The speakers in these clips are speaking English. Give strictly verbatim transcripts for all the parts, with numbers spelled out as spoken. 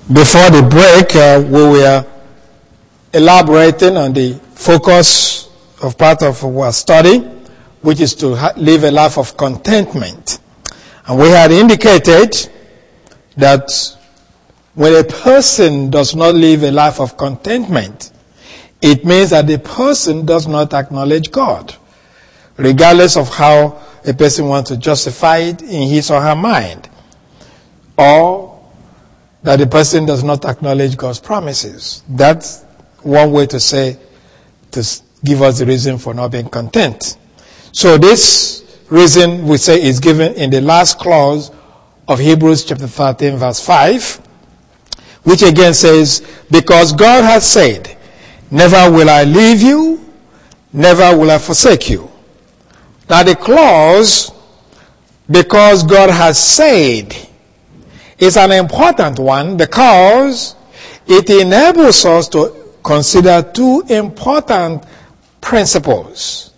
Before the break, uh, we were elaborating on the focus of part of our study, which is to ha- live a life of contentment. And we had indicated that when a person does not live a life of contentment, it means that the person does not acknowledge God, regardless of how a person wants to justify it in his or her mind, or that the person does not acknowledge God's promises. That's one way to say, to give us the reason for not being content. So this reason we say is given in the last clause of Hebrews chapter thirteen verse five, which again says, because God has said, never will I leave you, never will I forsake you. Now the clause, because God has said, is an important one because it enables us to consider two important principles.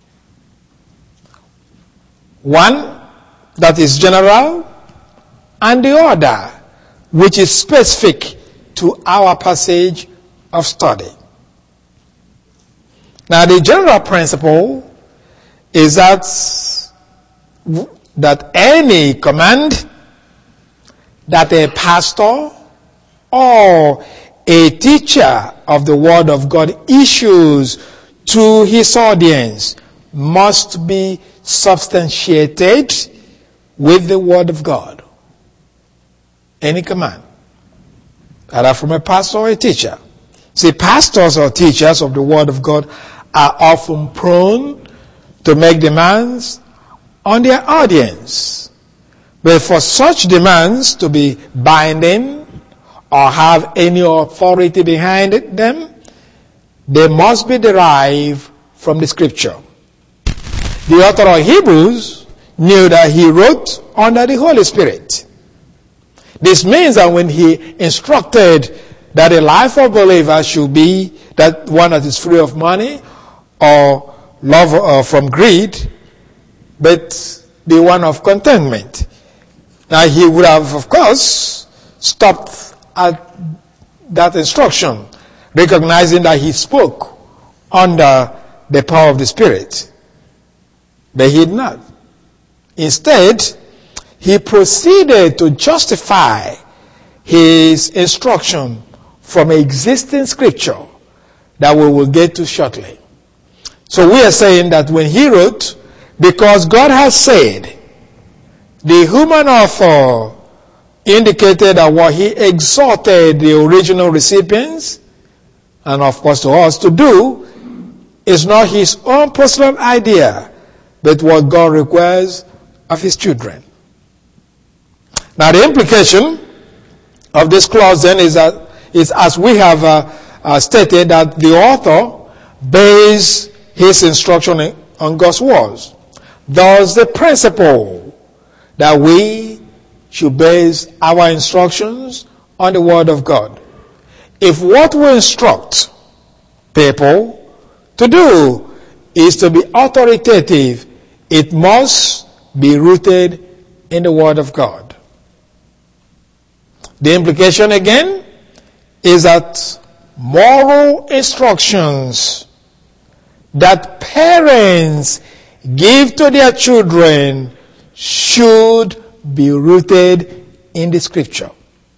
One that is general, and the other which is specific to our passage of study. Now the general principle is that that any command that a pastor or a teacher of the Word of God issues to his audience must be substantiated with the Word of God. Any command, either from a pastor or a teacher. See, pastors or teachers of the Word of God are often prone to make demands on their audience. But for such demands to be binding or have any authority behind it, them, they must be derived from the Scripture. The author of Hebrews knew that he wrote under the Holy Spirit. This means that when he instructed that a life of believer should be that one that is free of money or love uh, from greed, but the one of contentment. Now he would have, of course, stopped at that instruction, recognizing that he spoke under the power of the Spirit. But he did not. Instead, he proceeded to justify his instruction from existing scripture that we will get to shortly. So we are saying that when he wrote, because God has said, the human author indicated that what he exhorted the original recipients, and of course to us, to do, is not his own personal idea, but what God requires of his children. Now the implication of this clause then is that is as we have uh, uh, stated that the author based his instruction on God's words. Thus the principle that we should base our instructions on the Word of God. If what we instruct people to do is to be authoritative, it must be rooted in the Word of God. The implication again is that moral instructions that parents give to their children should be rooted in the Scripture.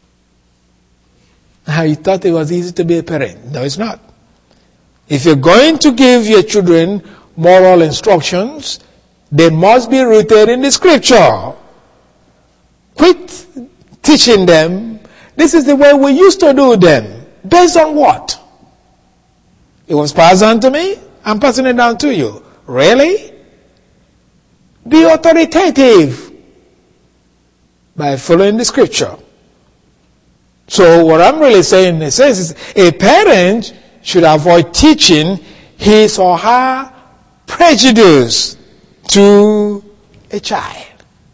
Now, you thought it was easy to be a parent. No, it's not. If you're going to give your children moral instructions, they must be rooted in the Scripture. Quit teaching them, this is the way we used to do them. Based on what? It was passed on to me, I'm passing it down to you. Really? Be authoritative by following the Scripture. So what I'm really saying in a sense is a parent should avoid teaching his or her prejudice to a child.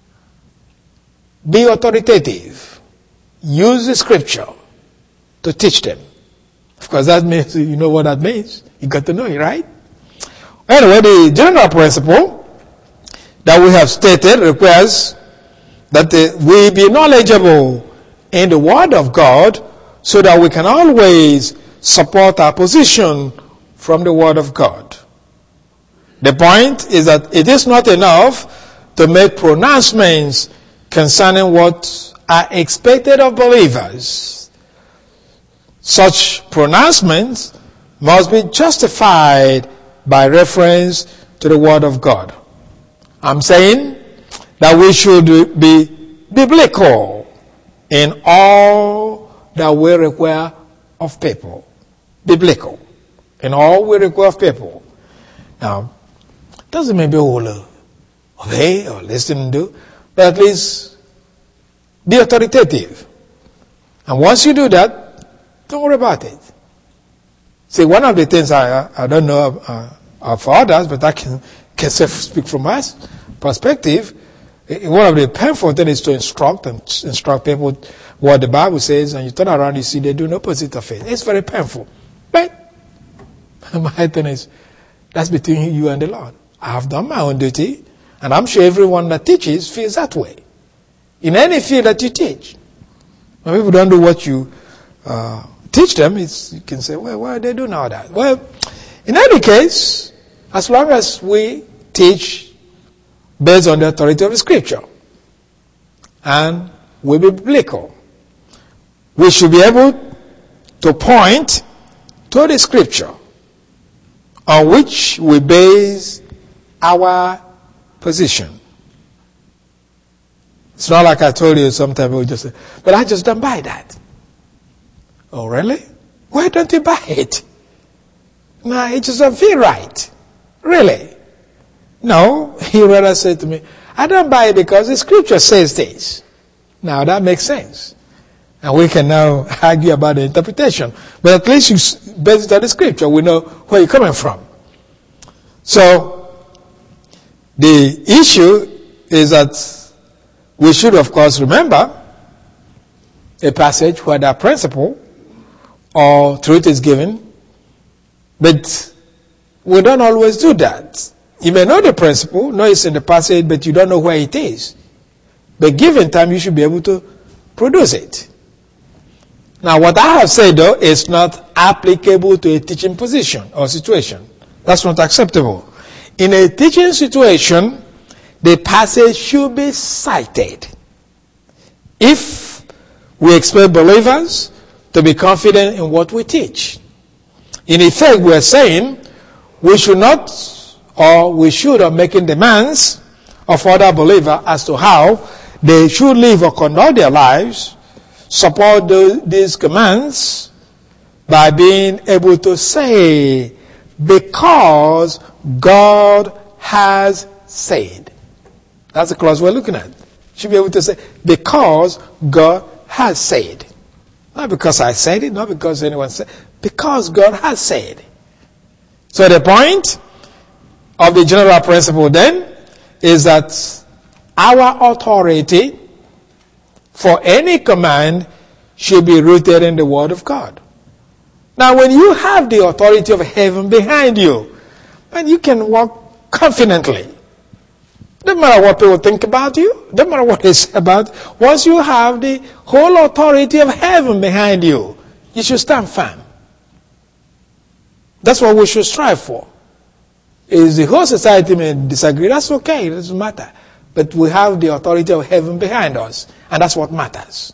Be authoritative. Use the Scripture to teach them. Of course, that means, you know what that means. You got to know it, right? Anyway, the general principle that we have stated requires that uh, we be knowledgeable in the Word of God so that we can always support our position from the Word of God. The point is that it is not enough to make pronouncements concerning what are expected of believers. Such pronouncements must be justified by reference to the Word of God. I'm saying that we should be biblical in all that we require of people. Biblical in all we require of people. Now, doesn't mean we will obey or listen to, but at least be authoritative. And once you do that, don't worry about it. See, one of the things I I don't know uh, uh, for others, but I can can speak from my perspective. One of the painful things is to instruct and instruct people what the Bible says, and you turn around, you see they do the opposite of it. It's very painful. But my thing is, that's between you and the Lord. I have done my own duty, and I'm sure everyone that teaches feels that way. In any field that you teach. When people don't do what you uh, teach them, it's, you can say, well, why are they doing all that? Well, in any case, as long as we teach based on the authority of the Scripture, and we be biblical, we should be able to point to the Scripture on which we base our position. It's not like I told you sometimes we just say, but I just don't buy that. Oh, really? Why don't you buy it? No, it just doesn't feel right. Really? No, he rather said to me, I don't buy it because the Scripture says this. Now that makes sense. And we can now argue about the interpretation. But at least you base it on the Scripture. We know where you're coming from. So, the issue is that we should, of course, remember a passage where that principle or truth is given, but we don't always do that. You may know the principle, know it's in the passage, but you don't know where it is. But given time, you should be able to produce it. Now, what I have said, though, is not applicable to a teaching position or situation. That's not acceptable. In a teaching situation, the passage should be cited. If we expect believers to be confident in what we teach. In effect, we are saying we should not, or we should, are making demands of other believers as to how they should live or conduct their lives, support the, these commands by being able to say, because God has said. That's the clause we're looking at. Should be able to say, because God has said. Not because I said it, not because anyone said, because God has said. So the point of the general principle then is that our authority for any command should be rooted in the Word of God. Now when you have the authority of heaven behind you, then you can walk confidently. Doesn't matter what people think about you. Doesn't matter what they say about. Once you have the whole authority of heaven behind you, you should stand firm. That's what we should strive for. Is the whole society may disagree, that's okay, it doesn't matter. But we have the authority of heaven behind us, and that's what matters.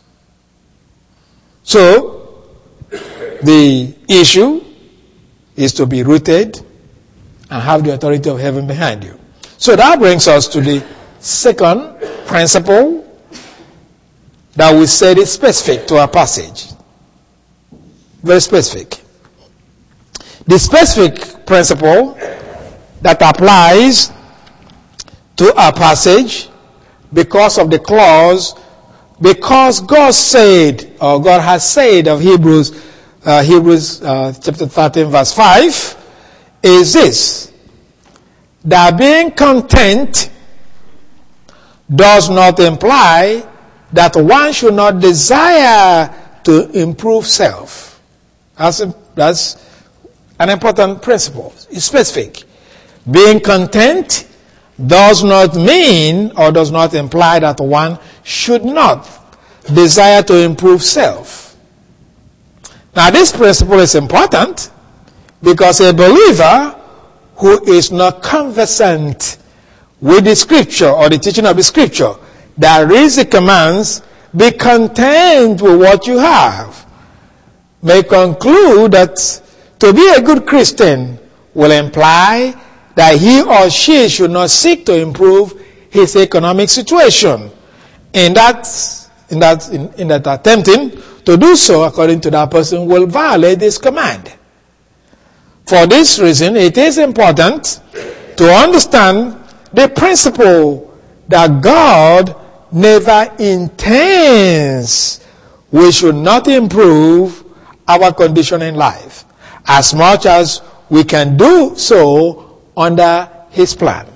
So, the issue is to be rooted and have the authority of heaven behind you. So that brings us to the second principle that we said is specific to our passage. Very specific. The specific principle that applies to our passage because of the clause, because God said, or God has said of Hebrews, uh, Hebrews uh, chapter thirteen verse five, is this: that being content does not imply that one should not desire to improve self. That's, a, that's an important principle. It's specific. Being content does not mean or does not imply that one should not desire to improve self. Now this principle is important because a believer who is not conversant with the scripture or the teaching of the scripture that reads the commands, be content with what you have, may conclude that to be a good Christian will imply that he or she should not seek to improve his economic situation. In that, in that, in, in that attempting to do so, according to that person, will violate this command. For this reason, it is important to understand the principle that God never intends we should not improve our condition in life as much as we can do so under his plan.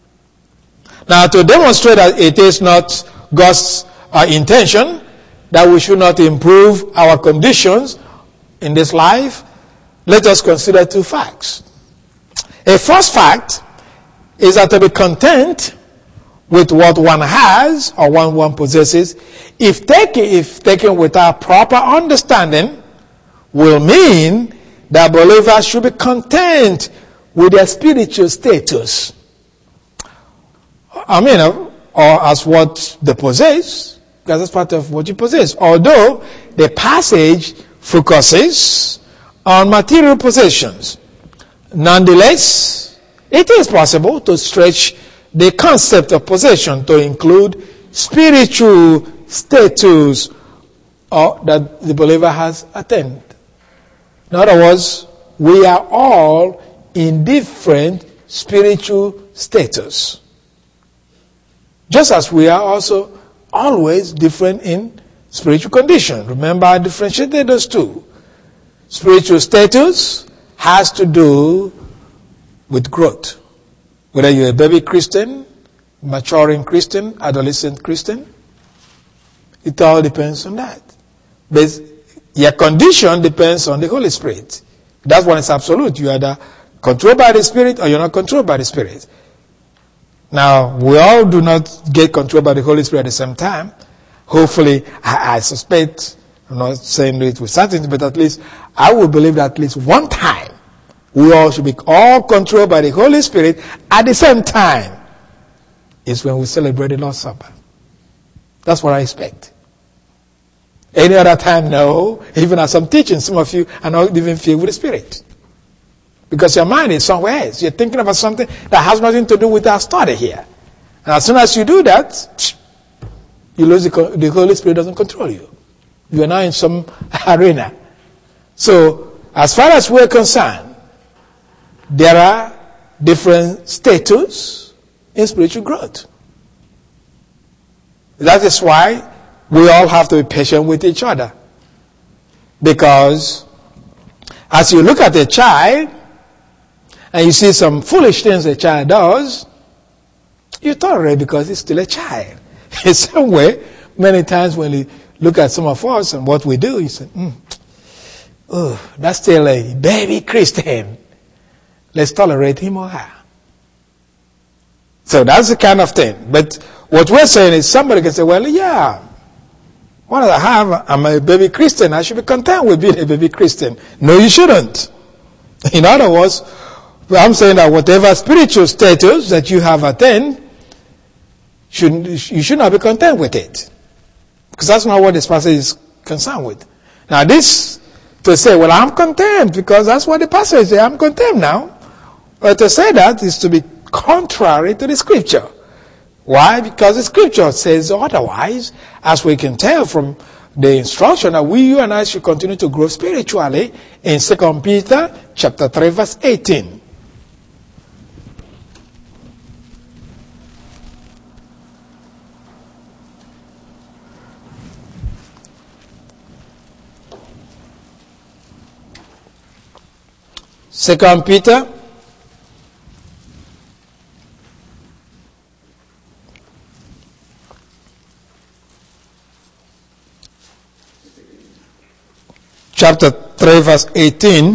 Now, to demonstrate that it is not God's uh, intention that we should not improve our conditions in this life, let us consider two facts. A first fact is that to be content with what one has or what one possesses, if taken, if taken without proper understanding, will mean that believers should be content with their spiritual status. I mean, or as what they possess, because that's part of what you possess. Although the passage focuses on material possessions, nonetheless, it is possible to stretch the concept of possession to include spiritual status or that the believer has attained. In other words, we are all in different spiritual status. Just as we are also always different in spiritual condition. Remember, I differentiated those two. Spiritual status has to do with growth. Whether you're a baby Christian, maturing Christian, adolescent Christian, it all depends on that. But your condition depends on the Holy Spirit. That's one is absolute. You are either controlled by the Spirit or you're not controlled by the Spirit. Now, we all do not get controlled by the Holy Spirit at the same time. Hopefully, I, I suspect, I'm not saying it with certainty, but at least I would believe that at least one time we all should be all controlled by the Holy Spirit at the same time. Is when we celebrate the Lord's Supper. That's what I expect. Any other time, no. Even as I'm teaching, some of you are not even filled with the Spirit. Because your mind is somewhere else. You're thinking about something that has nothing to do with our study here. And as soon as you do that, you lose the, the Holy Spirit doesn't control you. You are now in some arena. So, as far as we're concerned, there are different status in spiritual growth. That is why we all have to be patient with each other. Because as you look at a child, and you see some foolish things a child does, you tolerate because he's still a child. In some way, many times when you look at some of us and what we do, you say, mm, oh, that's still a baby Christian. Let's tolerate him or her. So that's the kind of thing. But what we're saying is somebody can say, well, yeah, what do I have? I'm a baby Christian. I should be content with being a baby Christian. No, you shouldn't. In other words, I'm saying that whatever spiritual status that you have attained, should, you should not be content with it. Because that's not what this passage is concerned with. Now this, to say, well, I'm content because that's what the passage says, I'm content now. But to say that is to be contrary to the scripture. Why? Because the scripture says otherwise, as we can tell from the instruction that we, you and I should continue to grow spiritually in Second Peter chapter three verse eighteen. Second Peter chapter three verse eighteen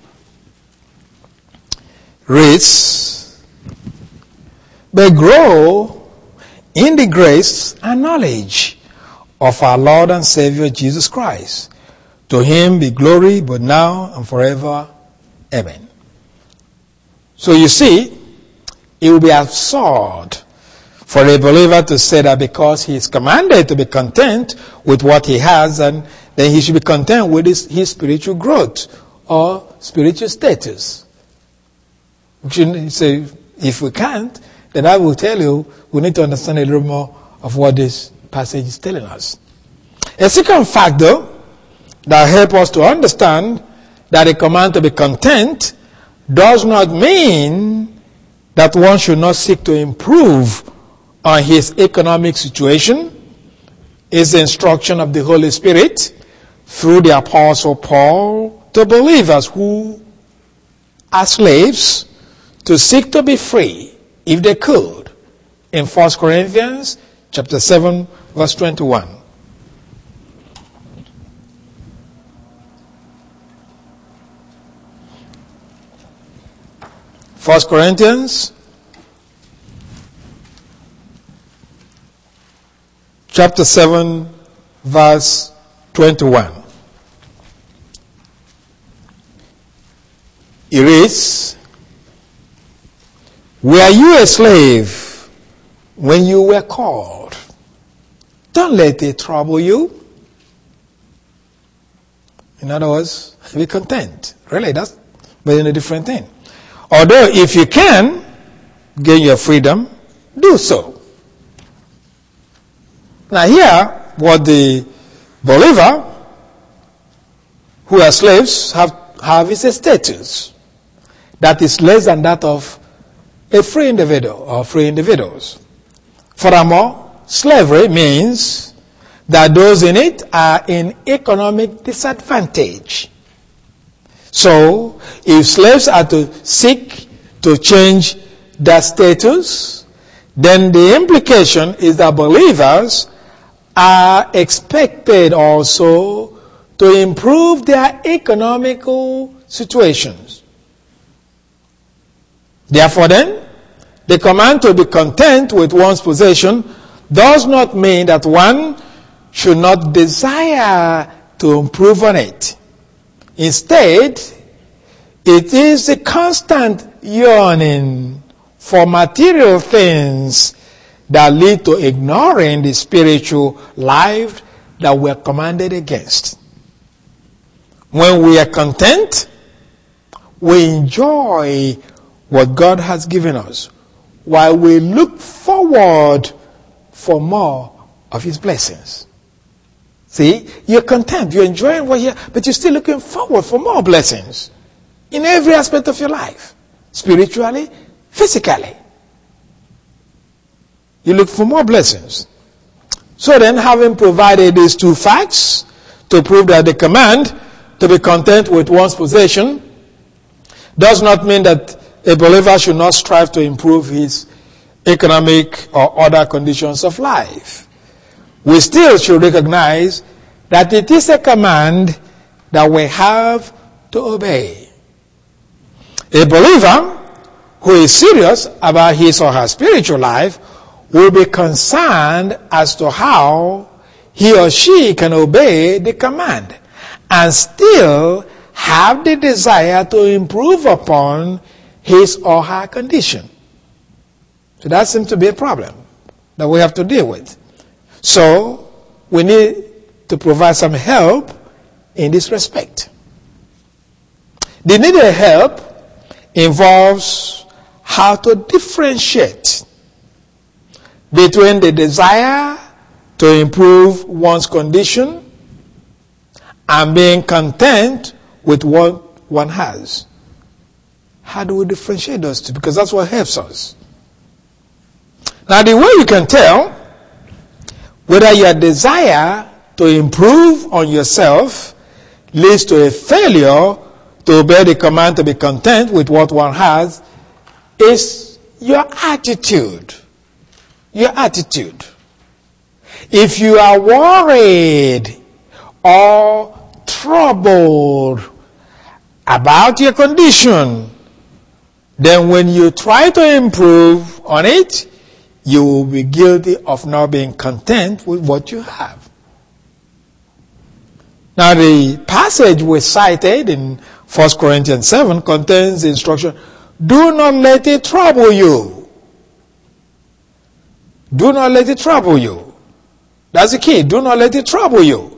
reads, "But grow in the grace and knowledge of our Lord and Savior Jesus Christ. To him be glory, but now and forever. Amen. So you see, it will be absurd for a believer to say that because he is commanded to be content with what he has, and then he should be content with his, his spiritual growth or spiritual status. We shouldn't say, if we can't, then I will tell you, we need to understand a little more of what this passage is telling us. A second fact, though, that helps us to understand that a command to be content does not mean that one should not seek to improve on his economic situation, is the instruction of the Holy Spirit through the Apostle Paul to believers who are slaves to seek to be free, if they could, in First Corinthians chapter seven, verse twenty-one. First Corinthians chapter seven, verse twenty-one. It reads, "Were you a slave when you were called? Don't let it trouble you." In other words, be content. Really, that's but in a different thing. Although if you can gain your freedom, do so. Now here, what the believer who are slaves have, have is a status that is less than that of a free individual or free individuals. Furthermore, slavery means that those in it are in economic disadvantage. So, if slaves are to seek to change their status, then the implication is that believers are expected also to improve their economical situations. Therefore then, the command to be content with one's possession does not mean that one should not desire to improve on it. Instead, it is a constant yearning for material things that lead to ignoring the spiritual life that we are commanded against. When we are content, we enjoy what God has given us, while we look forward for more of His blessings. See, you're content, you're enjoying what you're, but you're still looking forward for more blessings in every aspect of your life, spiritually, physically. You look for more blessings. So then, having provided these two facts to prove that the command to be content with one's possession does not mean that a believer should not strive to improve his economic or other conditions of life. We still should recognize that it is a command that we have to obey. A believer who is serious about his or her spiritual life will be concerned as to how he or she can obey the command and still have the desire to improve upon his or her condition. So that seems to be a problem that we have to deal with. So we need to provide some help in this respect. The needed help involves how to differentiate between the desire to improve one's condition and being content with what one has. How do we differentiate those two? Because that's what helps us. Now, the way you can tell whether your desire to improve on yourself leads to a failure to obey the command to be content with what one has is your attitude. Your attitude. If you are worried or troubled about your condition, then when you try to improve on it, you will be guilty of not being content with what you have. Now the passage we cited in First Corinthians seven contains the instruction, do not let it trouble you. Do not let it trouble you. That's the key. Do not let it trouble you.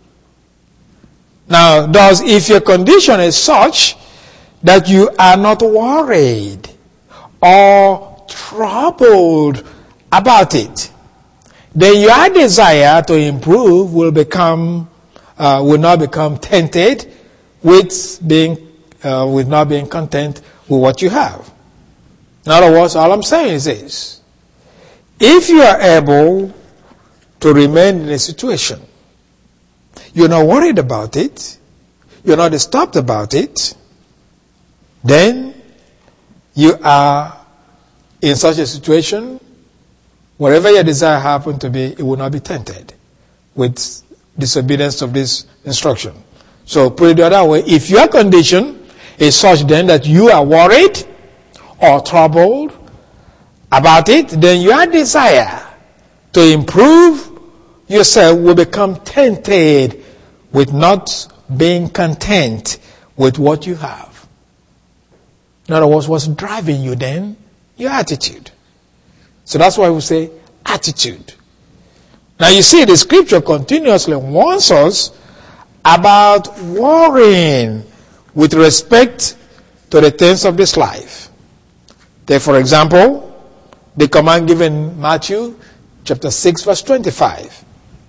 Now, thus, if your condition is such that you are not worried or troubled about it, then your desire to improve will become, uh, will not become tainted with being, uh, with not being content with what you have. In other words, all I'm saying is this: if you are able to remain in a situation, you're not worried about it, you're not disturbed about it, then you are in such a situation, wherever your desire happen to be, it will not be tainted with disobedience of this instruction. So put it the other way, if your condition is such then that you are worried or troubled about it, then your desire to improve yourself will become tainted with not being content with what you have. In other words, what's driving you then? Your attitude. So that's why we say attitude. Now you see, the scripture continuously warns us about worrying with respect to the things of this life. Take, for example, the command given in Matthew chapter six, verse twenty-five.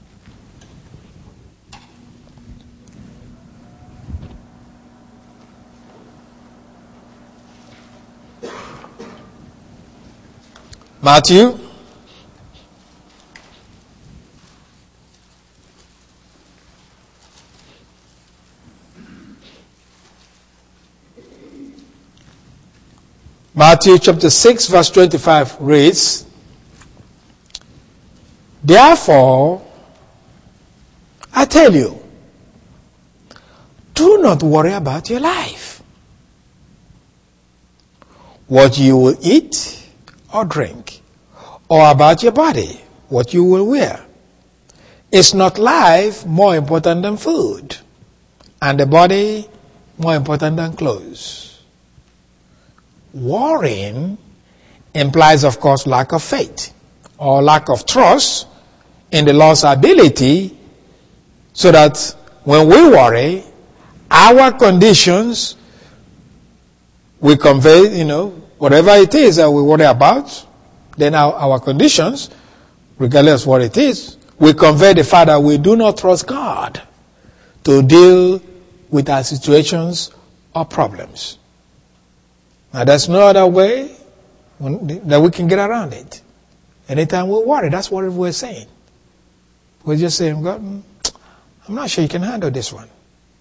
Matthew Matthew chapter six, verse twenty-five reads, therefore, I tell you, do not worry about your life, what you will eat or drink, or about your body, what you will wear. Is not life more important than food, and the body more important than clothes? Worrying implies, of course, lack of faith or lack of trust in the Lord's ability, so that when we worry, our conditions we convey, you know, whatever it is that we worry about, then our, our conditions, regardless of what it is, we convey the fact that we do not trust God to deal with our situations or problems. Now, there's no other way when, that we can get around it. Anytime we worry, that's what we're saying. We're just saying, God, I'm not sure you can handle this one.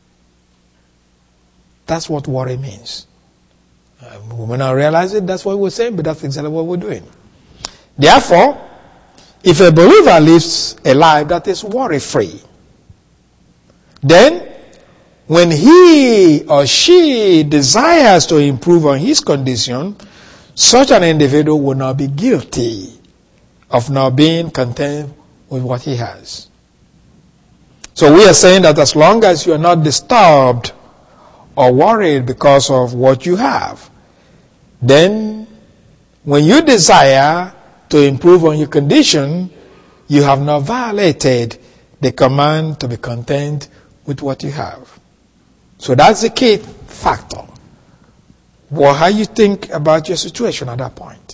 That's what worry means. Uh, we may not realize it, that's what we're saying, but that's exactly what we're doing. Therefore, if a believer lives a life that is worry-free, then when he or she desires to improve on his condition, such an individual will not be guilty of not being content with what he has. So we are saying that as long as you are not disturbed or worried because of what you have, then when you desire to improve on your condition, you have not violated the command to be content with what you have. So that's the key factor. Well, how you think about your situation at that point.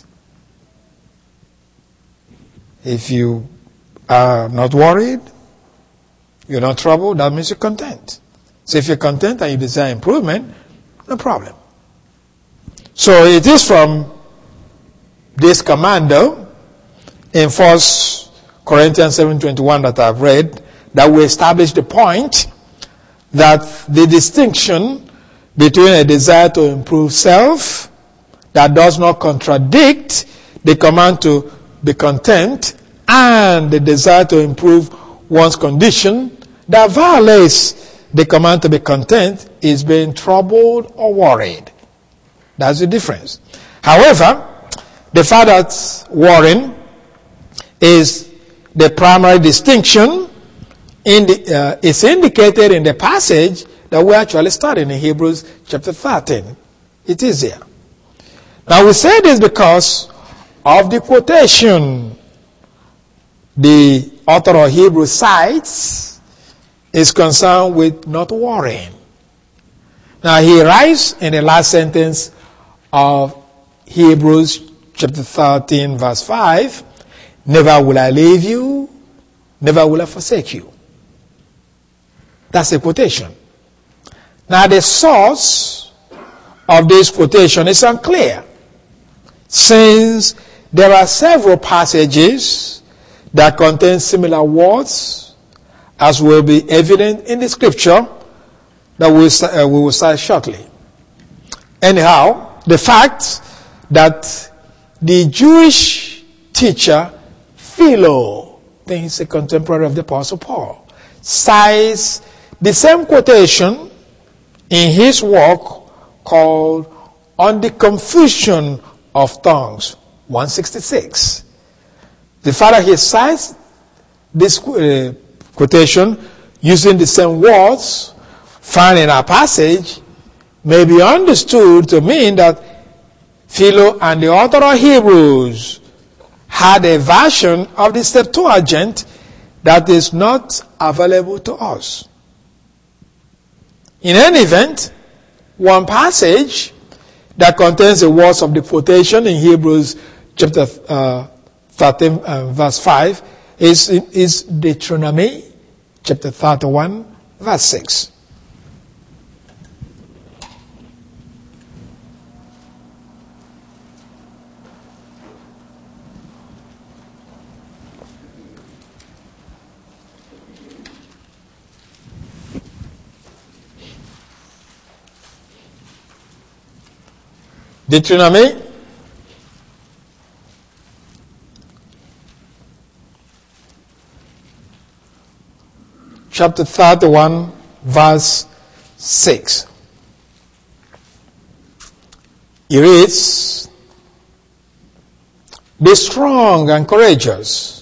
If you are not worried, you're not troubled, that means you're content. So if you're content and you desire improvement, no problem. So it is from this command, though, in First Corinthians seven twenty-one that I've read, that we establish the point that the distinction between a desire to improve self that does not contradict the command to be content and the desire to improve one's condition that violates the command to be content is being troubled or worried. That's the difference. However, the fact that worrying is the primary distinction indi- uh, is indicated in the passage that we're actually studying in Hebrews chapter thirteen. It is here. Now we say this because of the quotation the author of Hebrews cites is concerned with not worrying. Now he writes in the last sentence of Hebrews chapter thirteen verse five, never will I leave you, never will I forsake you. That's a quotation. Now the source of this quotation is unclear, since there are several passages that contain similar words, as will be evident in the scripture that we uh, we will cite shortly. Anyhow, the fact that the Jewish teacher Philo, I think he's a contemporary of the Apostle Paul, cites the same quotation in his work called On the Confusion of Tongues, one sixty-six. The father he cites this uh, quotation using the same words found in our passage may be understood to mean that Philo and the author of Hebrews had a version of the Septuagint that is not available to us. In any event, one passage that contains the words of the quotation in Hebrews chapter uh, thirteen uh, verse five is, is Deuteronomy chapter thirty-one verse six. Deuteronomy chapter thirty-one verse six. It reads, be strong and courageous.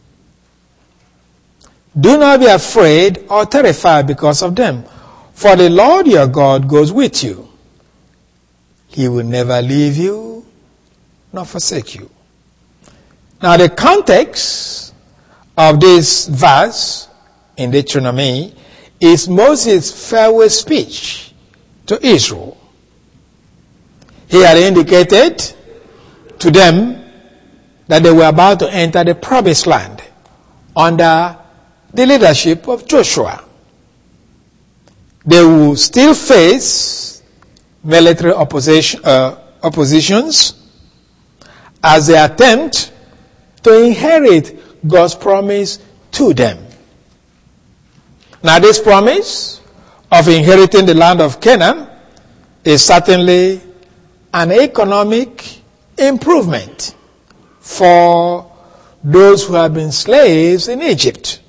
Do not be afraid or terrified because of them, for the Lord your God goes with you. He will never leave you nor forsake you. Now the context of this verse in Deuteronomy is Moses' farewell speech to Israel. He had indicated to them that they were about to enter the promised land under the leadership of Joshua. They will still face military opposition, uh, oppositions as they attempt to inherit God's promise to them. Now this promise of inheriting the land of Canaan is certainly an economic improvement for those who have been slaves in Egypt.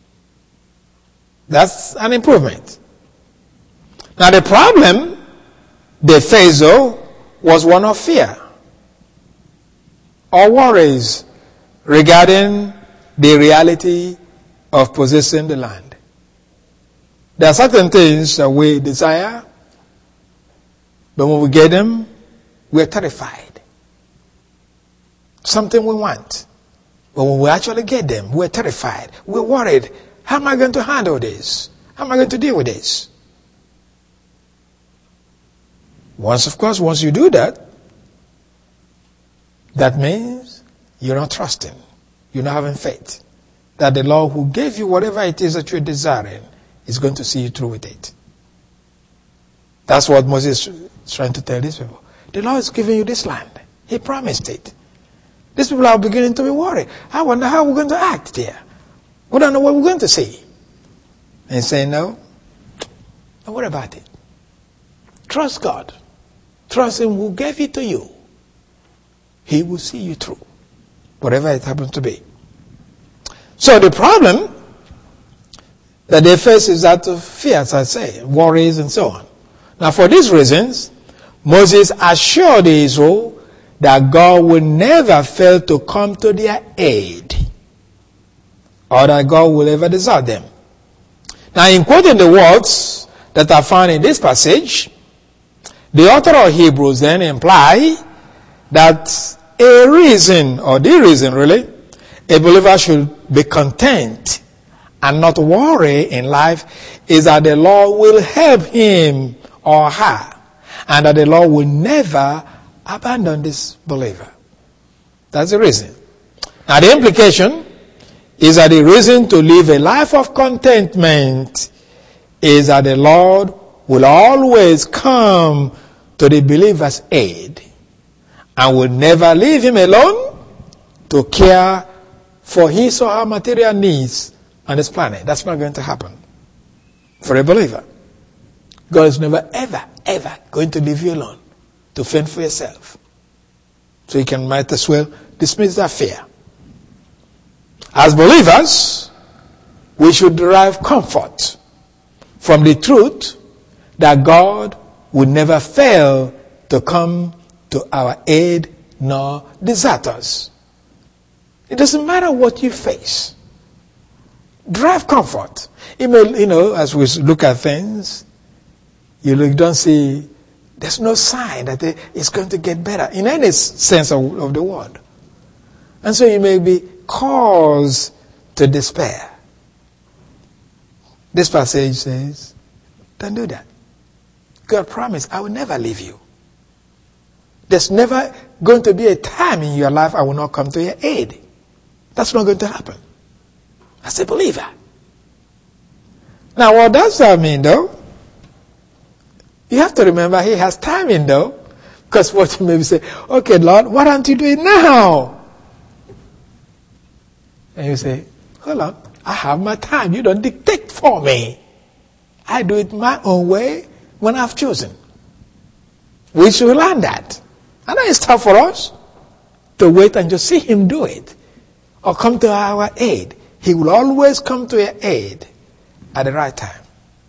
That's an improvement. Now the problem they faced, though, was one of fear or worries regarding the reality of possessing the land. There are certain things that we desire, but when we get them, we're terrified. Something we want, but when we actually get them, we're terrified. We're worried. How am I going to handle this? How am I going to deal with this? Once, of course, once you do that, that means you're not trusting. You're not having faith that the Lord who gave you whatever it is that you're desiring is going to see you through with it. That's what Moses is trying to tell these people. The Lord is giving you this land. He promised it. These people are beginning to be worried. I wonder how we're going to act there. We don't know what we're going to say. And say, no, don't worry about it. Trust God. Trust Him who gave it to you. He will see you through, whatever it happens to be. So the problem that they face is that of fear, as I say, worries and so on. Now for these reasons, Moses assured Israel that God will never fail to come to their aid, or that God will ever desert them. Now, in quoting the words that are found in this passage, the author of Hebrews then imply that a reason, or the reason really, a believer should be content and not worry in life is that the Lord will help him or her, and that the Lord will never abandon this believer. That's the reason. Now the implication is that the reason to live a life of contentment is that the Lord will always come to the believer's aid and will never leave him alone to care for his or her material needs on this planet. That's not going to happen for a believer. God is never, ever, ever going to leave you alone to fend for yourself. So you can might as well dismiss that fear. As believers, we should derive comfort from the truth that God will never fail to come to our aid nor desert us. It doesn't matter what you face. Derive comfort. You know, you know, as we look at things, you look, don't see, there's no sign that it's going to get better in any sense of, of the word. And so you may be caused to despair. This passage says, don't do that. God promised, I will never leave you. There's never going to be a time in your life I will not come to your aid. That's not going to happen. As a believer. Now, what does that mean, though? You have to remember he has timing, though. Because what you maybe say, okay, Lord, what aren't you doing now? And you say, hold on, I have my time. You don't dictate for me. I do it my own way when I've chosen. We should learn that. I know it's tough for us to wait and just see him do it or come to our aid. He will always come to your aid at the right time.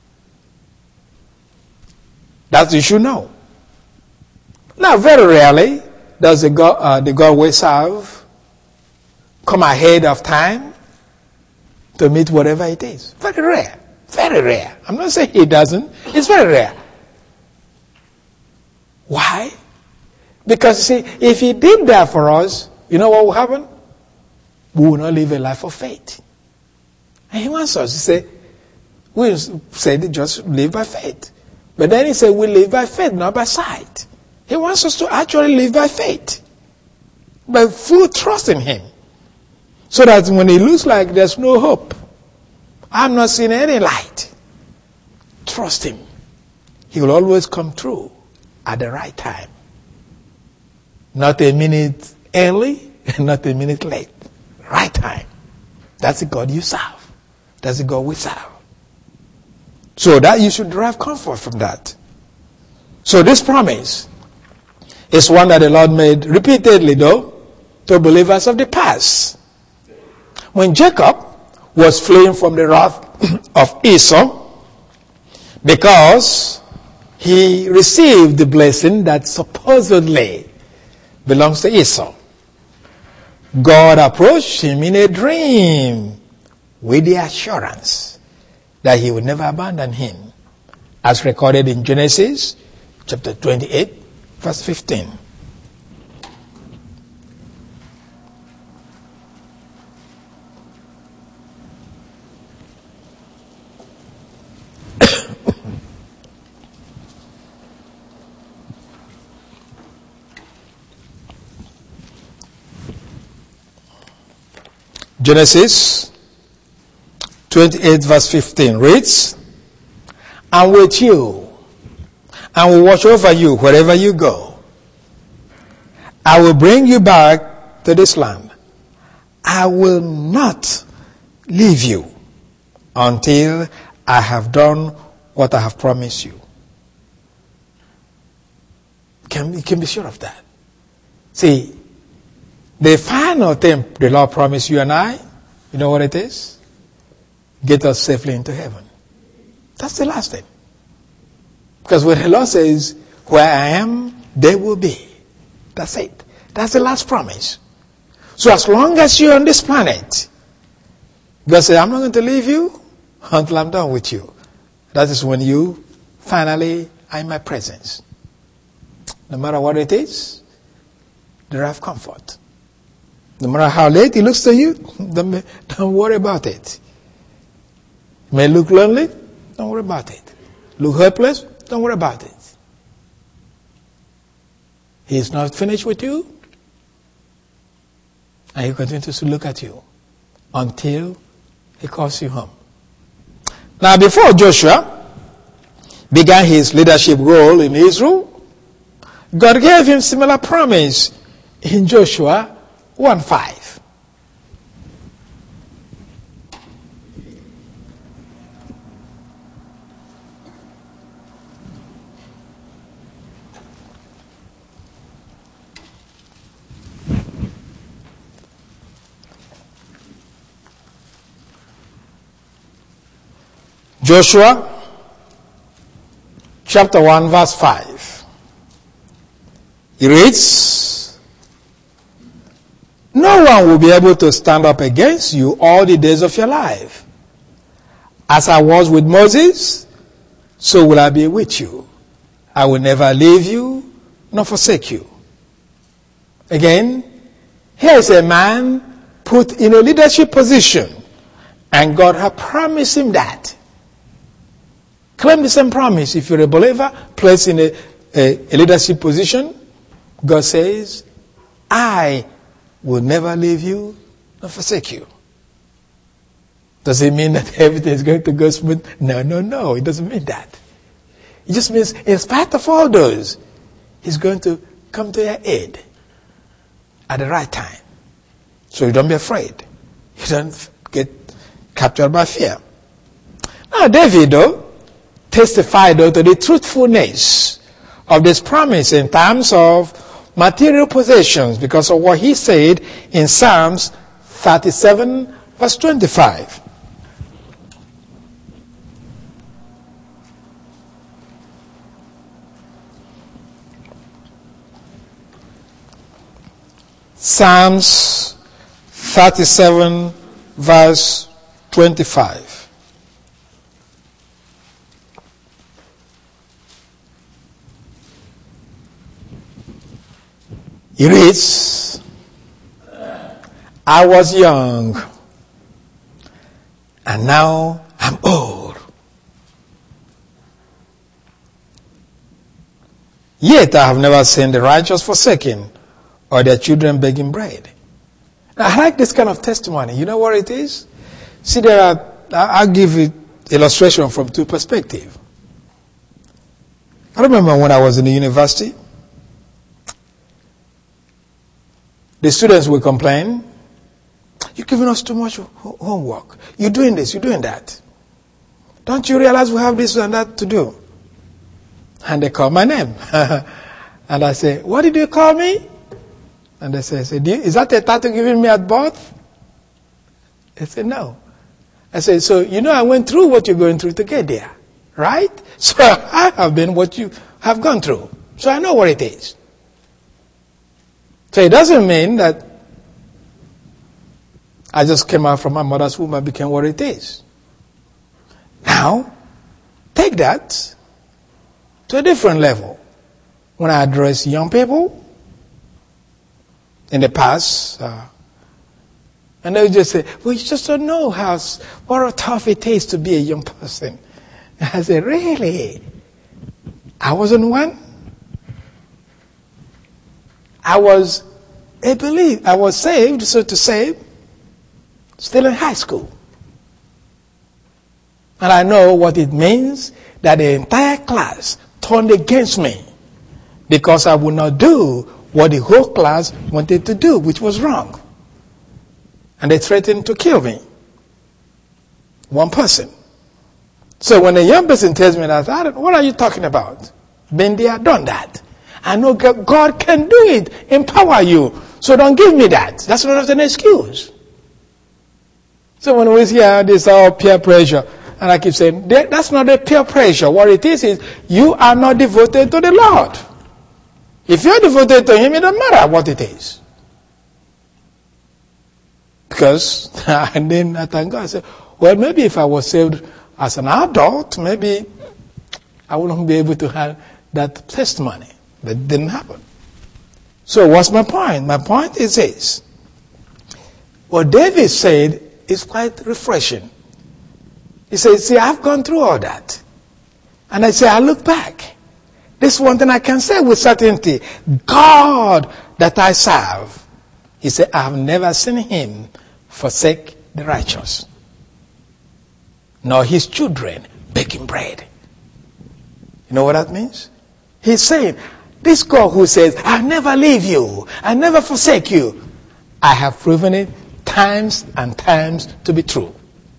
That you should know. Now, very rarely does the God, uh, the God we serve come ahead of time to meet whatever it is. Very rare. Very rare. I'm not saying he doesn't. It's very rare. Why? Because, see, if he did that for us, you know what will happen? We will not live a life of faith. And he wants us to say, we said just live by faith. But then he said we live by faith, not by sight. He wants us to actually live by faith. By full trust in him. So that when it looks like there's no hope, I'm not seeing any light, trust him. He will always come through at the right time. Not a minute early, and not a minute late. Right time. That's the God you serve. That's the God we serve. So that you should derive comfort from that. So this promise is one that the Lord made repeatedly, though, to believers of the past. When Jacob was fleeing from the wrath of Esau because he received the blessing that supposedly belongs to Esau, God approached him in a dream with the assurance that he would never abandon him, as recorded in Genesis chapter twenty-eight, verse fifteen. Genesis twenty-eight verse fifteen reads, "And with you, and will watch over you wherever you go. I will bring you back to this land. I will not leave you until I have done what I have promised you." Can, you can be sure of that. See, the final thing the Lord promised you and I, you know what it is? Get us safely into heaven. That's the last thing. Because when the Lord says, where I am, they will be. That's it. That's the last promise. So as long as you're on this planet, God said, I'm not going to leave you until I'm done with you. That is when you finally are in my presence. No matter what it is, derive comfort. No matter how late it looks to you, don't, don't worry about it. It may look lonely, don't worry about it. Look hopeless, don't worry about it. He is not finished with you, and he continues to look at you until he calls you home. Now, before Joshua began his leadership role in Israel, God gave him similar promise in Joshua one five. Joshua chapter one verse five. It reads, "No one will be able to stand up against you all the days of your life. As I was with Moses, so will I be with you. I will never leave you nor forsake you." Again, here is a man put in a leadership position, and God had promised him that. Claim the same promise. If you're a believer placed in a, a, a leadership position, God says, I will never leave you nor forsake you. Does it mean that everything is going to go smooth? No, no, no. It doesn't mean that. It just means in spite of all those, he's going to come to your aid at the right time. So you don't be afraid. You don't get captured by fear. Now David, though, testified though to the truthfulness of this promise in terms of material possessions because of what he said in Psalms thirty-seven verse twenty-five. Psalms thirty-seven verse twenty-five. It reads, I was young, and now I'm old. Yet I have never seen the righteous forsaken, or their children begging bread. Now, I like this kind of testimony. You know what it is? See, there are, I'll give you illustration from two perspectives. I remember when I was in the university, the students will complain, you're giving us too much homework. You're doing this, you're doing that. Don't you realize we have this and that to do? And they call my name. And I say, what did you call me? And they say, is that a title giving me at birth? They say, no. I say, so you know I went through what you're going through to get there, right? So I have been what you have gone through. So I know what it is. So it doesn't mean that I just came out from my mother's womb and became what it is. Now, take that to a different level. When I address young people in the past, uh, and they would just say, well, you just don't know how, what tough it is to be a young person. And I say, really? I wasn't one? I was a believer. I was saved, so to say, still in high school. And I know what it means that the entire class turned against me because I would not do what the whole class wanted to do, which was wrong. And they threatened to kill me. One person. So when a young person tells me that, what are you talking about? Been there, done that. I know God can do it, empower you. So don't give me that. That's not an excuse. So when we hear this all peer pressure, and I keep saying, that's not a peer pressure. What it is is, you are not devoted to the Lord. If you're devoted to Him, it doesn't matter what it is. Because, and then I thank God, I say, Well, maybe if I was saved as an adult, maybe I wouldn't be able to have that testimony. But it didn't happen. So what's my point? My point is this. What David said is quite refreshing. He says, see, I've gone through all that. And I say, I look back. This is one thing I can say with certainty. God that I serve. He said, I have never seen him forsake the righteous, nor his children baking bread. You know what that means? He's saying, this God who says, I'll never leave you, I'll never forsake you, I have proven it times and times to be true.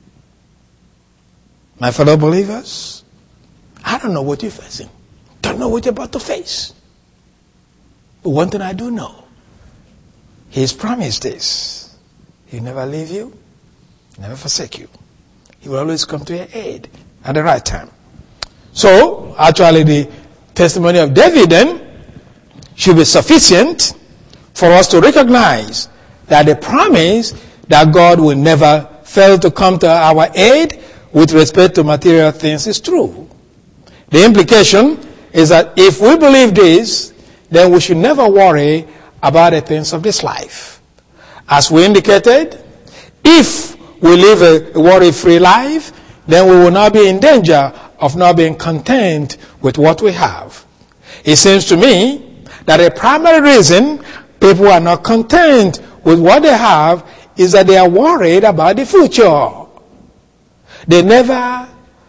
My fellow believers, I don't know what you're facing. Don't know what you're about to face. But one thing I do know, he's promised this. He'll never leave you, never forsake you. He will always come to your aid at the right time. So, actually the testimony of David then should be sufficient for us to recognize that the promise that God will never fail to come to our aid with respect to material things is true. The implication is that if we believe this, then we should never worry about the things of this life. As we indicated, if we live a worry-free life, then we will not be in danger of not being content with what we have. It seems to me that the primary reason people are not content with what they have is that they are worried about the future. They never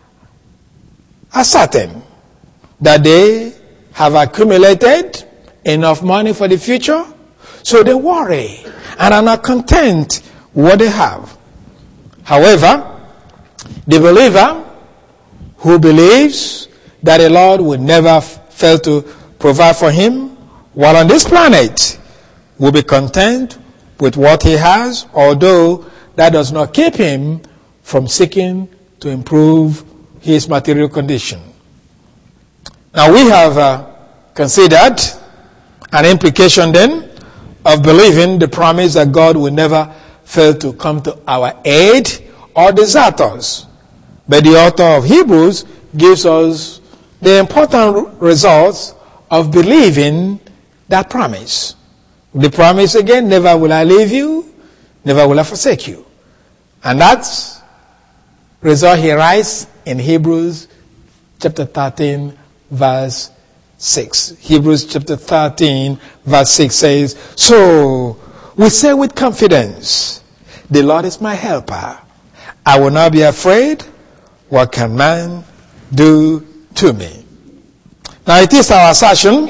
are certain that they have accumulated enough money for the future, so they worry and are not content with what they have. However, the believer who believes that the Lord will never fail to provide for him while on this planet will be content with what he has, although that does not keep him from seeking to improve his material condition. Now we have uh, considered an implication then of believing the promise that God will never fail to come to our aid or desert us. But the author of Hebrews gives us the important results of believing that promise. The promise again, never will I leave you, never will I forsake you. And that's result he writes in Hebrews chapter thirteen, verse six. Hebrews chapter thirteen, verse six says, so we say with confidence, the Lord is my helper. I will not be afraid. What can man do to me? Now it is our assertion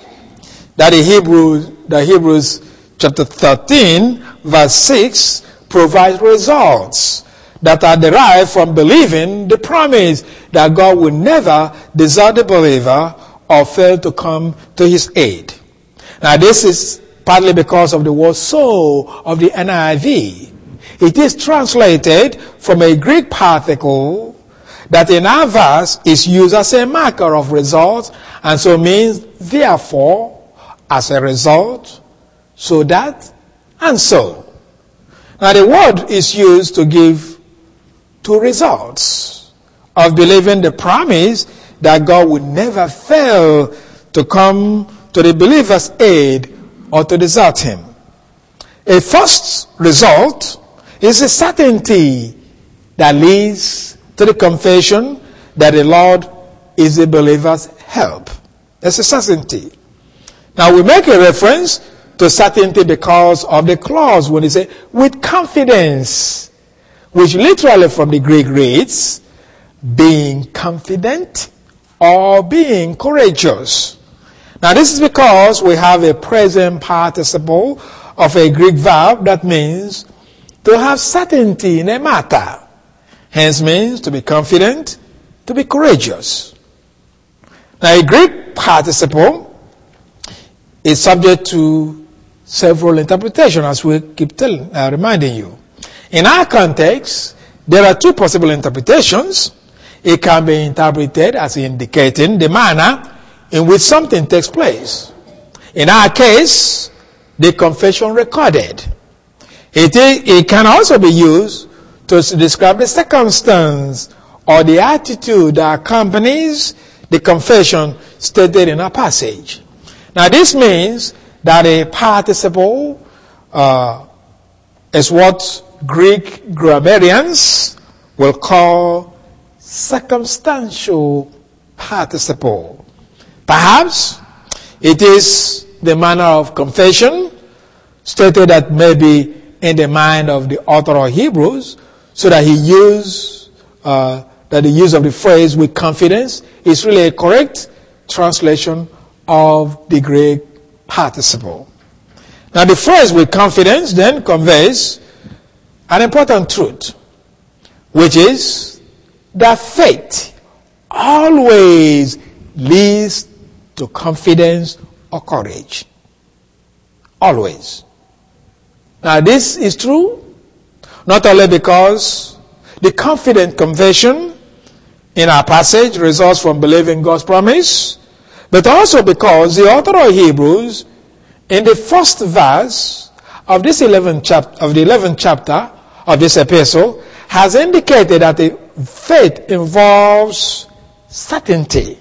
that the Hebrews, the Hebrews chapter thirteen, verse six provides results that are derived from believing the promise that God will never desert the believer or fail to come to his aid. Now this is partly because of the word so of the N I V. It is translated from a Greek particle that in our verse is used as a marker of results, and so means therefore, as a result, so that, and so. Now the word is used to give two results of believing the promise that God would never fail to come to the believer's aid or to desert him. A first result is a certainty that leads to the confession that the Lord is the believer's help. That's a certainty. Now we make a reference to certainty because of the clause when it says, with confidence, which literally from the Greek reads, being confident or being courageous. Now this is because we have a present participle of a Greek verb that means to have certainty in a matter. Hence means to be confident, to be courageous. Now a Greek participle is subject to several interpretations, as we keep telling, uh, reminding you. In our context, there are two possible interpretations. It can be interpreted as indicating the manner in which something takes place. In our case, the confession recorded. It, it can also be used to describe the circumstance or the attitude that accompanies the confession stated in our passage. Now this means that a participle uh, is what Greek grammarians will call circumstantial participle. Perhaps it is the manner of confession stated that maybe in the mind of the author of Hebrews, so that he used uh, that the use of the phrase with confidence is really a correct translation of the Greek participle. Now the phrase with confidence then conveys an important truth, which is that faith always leads to confidence or courage. Always. Now this is true not only because the confident confession in our passage results from believing God's promise, but also because the author of Hebrews in the first verse of this eleventh chapter of the eleventh chapter of this epistle has indicated that the faith involves certainty.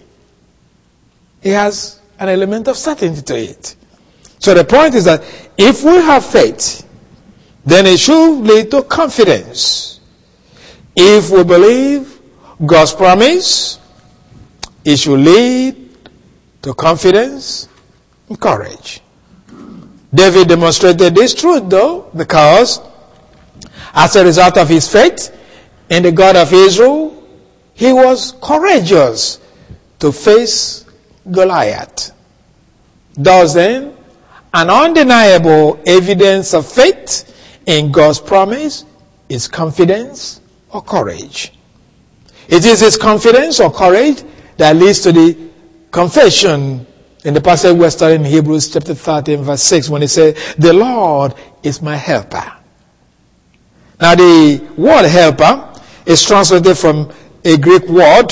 It has an element of certainty to it. So the point is that if we have faith, then it should lead to confidence. If we believe God's promise, it should lead to confidence and courage. David demonstrated this truth though, because as a result of his faith in the God of Israel, he was courageous to face Goliath. Thus then, an undeniable evidence of faith in God's promise is confidence or courage. It is this confidence or courage that leads to the confession in the passage we're studying in Hebrews chapter thirteen verse six when it says, "The Lord is my helper." Now the word helper is translated from a Greek word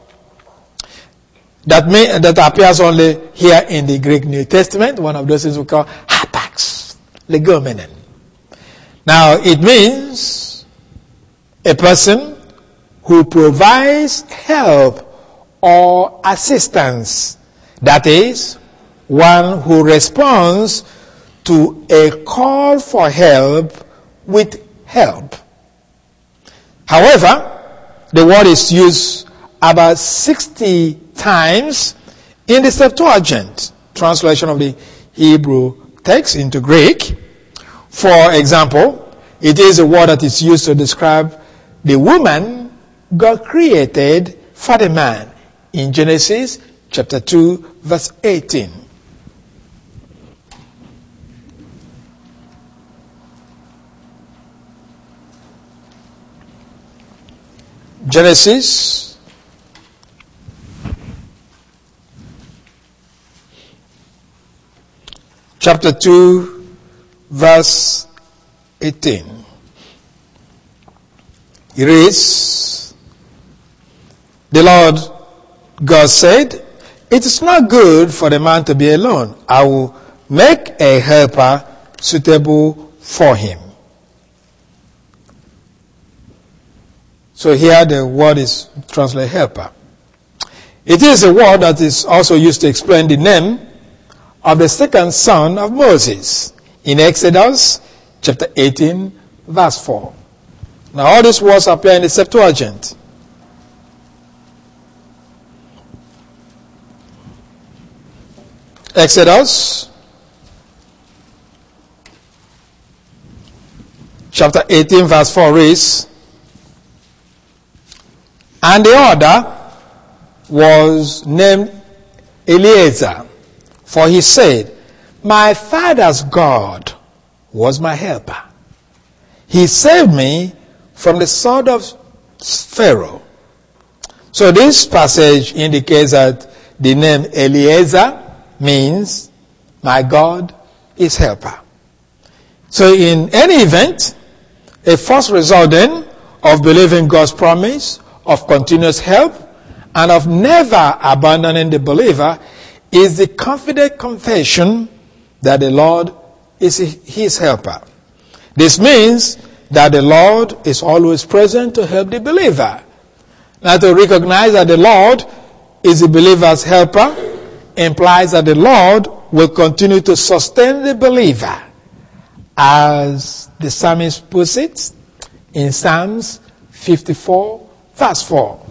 that may, that appears only here in the Greek New Testament, one of those things we call hapax legomenen. Now it means a person who provides help or assistance. That is, one who responds to a call for help with help. However, the word is used about sixty times in the Septuagint translation of the Hebrew text into Greek. For example, it is a word that is used to describe the woman God created for the man in Genesis chapter two verse eighteen. Genesis chapter two verse eighteen. It reads, "The Lord God said, it is not good for the man to be alone. I will make a helper suitable for him." So here the word is translated helper. It is a word that is also used to explain the name of the second son of Moses in Exodus chapter eighteen verse four. Now all these words appear in the Septuagint. Exodus chapter eighteen verse four reads, "And the other was named Eliezer, for he said, my father's God was my helper. He saved me from the sword of Pharaoh." So this passage indicates that the name Eliezer means my God is helper. So in any event, a first result then of believing God's promise of continuous help and of never abandoning the believer is the confident confession that the Lord is his helper. This means that the Lord is always present to help the believer. Now, to recognize that the Lord is the believer's helper implies that the Lord will continue to sustain the believer, as the psalmist puts it in Psalms fifty-four, verse four.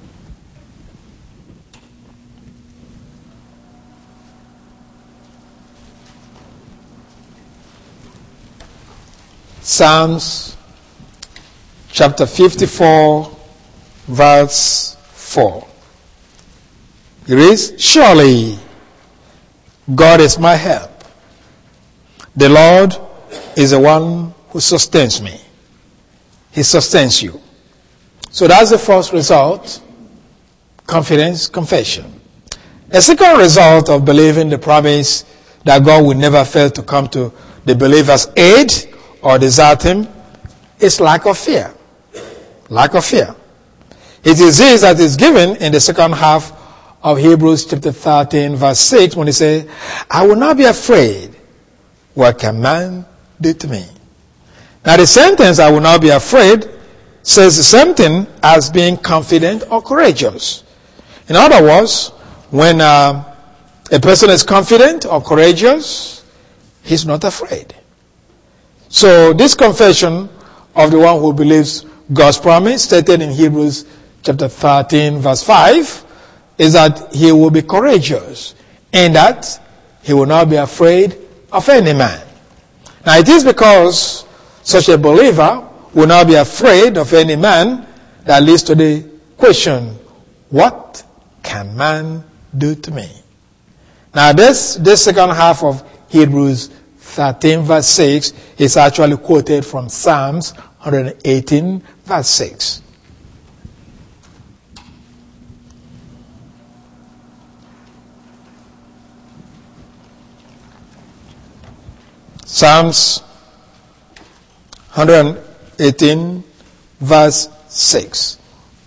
Psalms chapter fifty-four, verse four. It reads, "Surely God is my help. The Lord is the one who sustains me." He sustains you. So that's the first result, confidence, confession. A second result of believing the promise that God will never fail to come to the believer's aid or desert him is lack of fear. Lack of fear. It is this that is given in the second half of Hebrews chapter thirteen, verse six, when he says, "I will not be afraid. What can man do to me?" Now the sentence, "I will not be afraid," says the same thing as being confident or courageous. In other words, when uh, a person is confident or courageous, he's not afraid. So this confession of the one who believes God's promise, stated in Hebrews chapter thirteen, verse five, is that he will be courageous and that he will not be afraid of any man. Now it is because such a believer will not be afraid of any man that leads to the question, what can man do to me? Now this, this second half of Hebrews thirteen, verse six is actually quoted from Psalms one eighteen, verse six. Psalms one eighteen, verse six.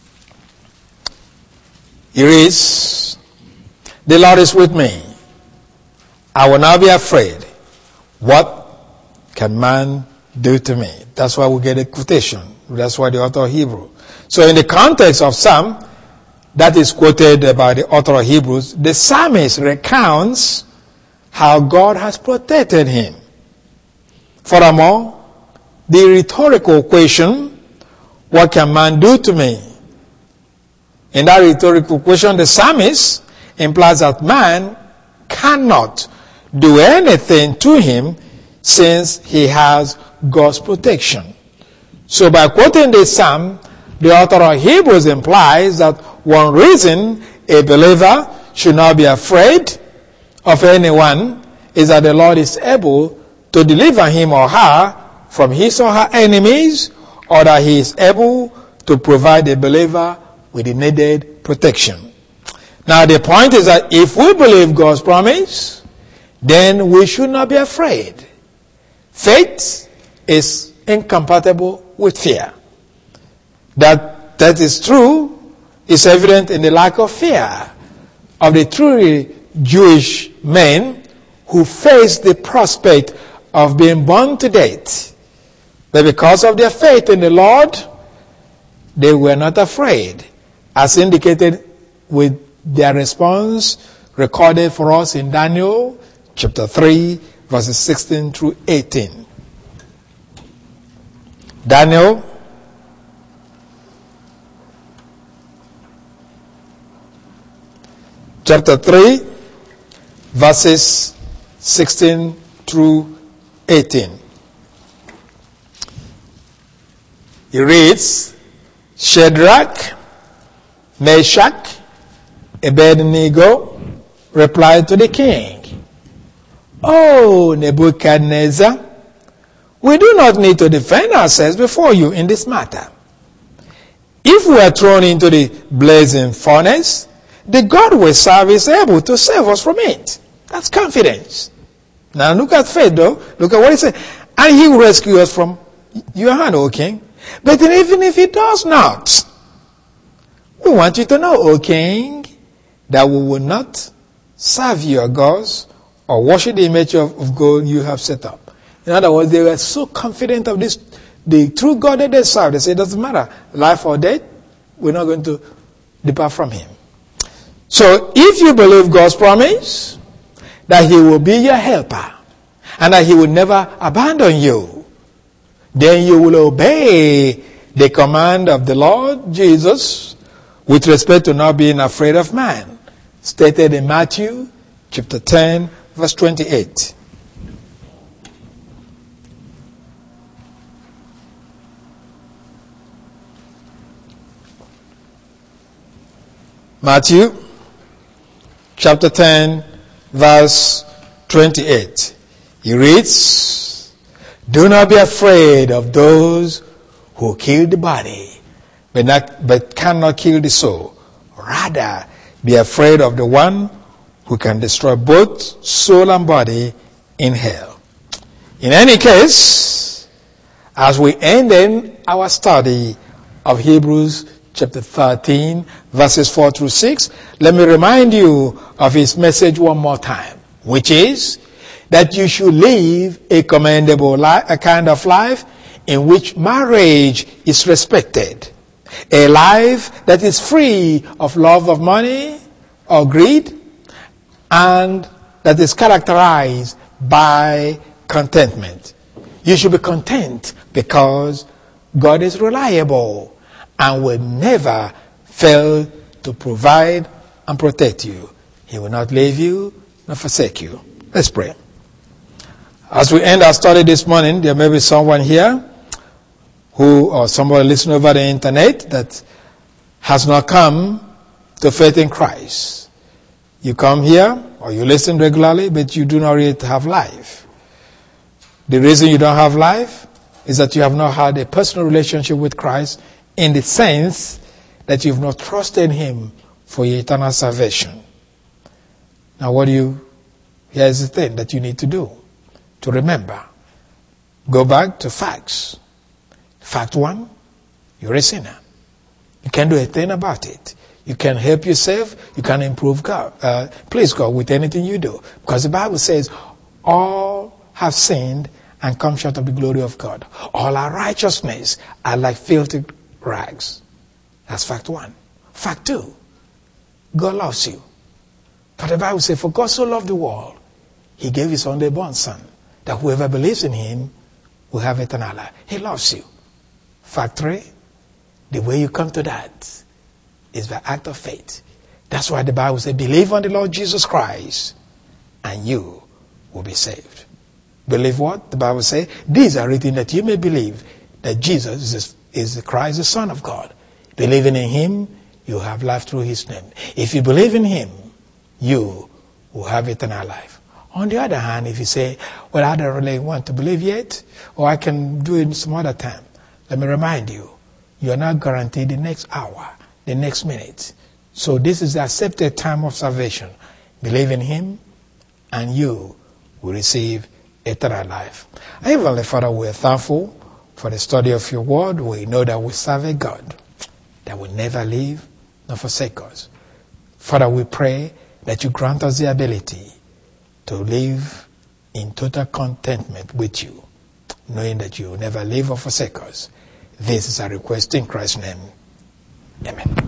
It reads, "The Lord is with me. I will not be afraid. What can man do to me?" That's why we get a quotation. That's why the author of Hebrews. So in the context of Psalm that is quoted by the author of Hebrews, the psalmist recounts how God has protected him. Furthermore, the rhetorical question, what can man do to me? In that rhetorical question, the psalmist implies that man cannot do anything to him since he has God's protection. So by quoting this psalm, the author of Hebrews implies that one reason a believer should not be afraid of anyone is that the Lord is able to deliver him or her from his or her enemies, or that he is able to provide the believer with the needed protection. Now the point is that if we believe God's promise, then we should not be afraid. Faith is incompatible with fear. That that is true is evident in the lack of fear of the truly Jewish men who faced the prospect of being burned to death. But because of their faith in the Lord, they were not afraid, as indicated with their response recorded for us in Daniel chapter three, verses sixteen through eighteen. Daniel chapter three, verses sixteen through eighteen. It reads, "Shadrach, Meshach, Abednego replied to the king, 'O Nebuchadnezzar, we do not need to defend ourselves before you in this matter. If we are thrown into the blazing furnace, the God we serve is able to save us from it.'" That's confidence. Now look at faith though. Look at what he said. "And he will rescue us from your hand, O king. But then even if he does not, we want you to know, O king, that we will not serve your gods or worship the image of, of gold you have set up." In other words, they were so confident of this the true God that they serve, they say it doesn't matter, life or death, we're not going to depart from him. So if you believe God's promise that he will be your helper and that he will never abandon you, then you will obey the command of the Lord Jesus with respect to not being afraid of man, stated in Matthew chapter ten, verse twenty-eight. Matthew chapter ten, verse twenty-eight. He reads, "Do not be afraid of those who kill the body, but not, but cannot kill the soul. Rather, be afraid of the one who can destroy both soul and body in hell." In any case, as we end in our study of Hebrews chapter thirteen, verses four through six, let me remind you of his message one more time, which is that you should live a commendable life, a kind of life in which marriage is respected, a life that is free of love of money or greed, and that is characterized by contentment. You should be content because God is reliable and will never fail to provide and protect you. He will not leave you nor forsake you. Let's pray. As we end our study this morning, there may be someone here who, or somebody listening over the internet, that has not come to faith in Christ. You come here, or you listen regularly, but you do not really have life. The reason you don't have life is that you have not had a personal relationship with Christ, in the sense that you've not trusted him for your eternal salvation. Now what do you, here's the thing that you need to do, to remember. Go back to facts. Fact one, you're a sinner. You can't do a thing about it. You can help yourself, you can improve God, uh, please God with anything you do. Because the Bible says, all have sinned and come short of the glory of God. All our righteousness are like filthy rags. That's fact one. Fact two, God loves you. But the Bible says, for God so loved the world, he gave his only born son, that whoever believes in him will have eternal life. He loves you. Fact three, the way you come to that is by act of faith. That's why the Bible says, believe on the Lord Jesus Christ and you will be saved. Believe what? The Bible says, these are written that you may believe that Jesus is, is the Christ, the Son of God. Believing in him, you have life through his name. If you believe in him, you will have eternal life. On the other hand, if you say, well, I don't really want to believe yet, or I can do it some other time, let me remind you, you are not guaranteed the next hour, the next minute. So this is the accepted time of salvation. Believe in him, and you will receive eternal life. Heavenly Father, we are thankful for the study of your word. We know that we serve a God that will never leave nor forsake us. Father, we pray that you grant us the ability to live in total contentment with you, knowing that you will never leave or forsake us. This is our request in Christ's name. Amen.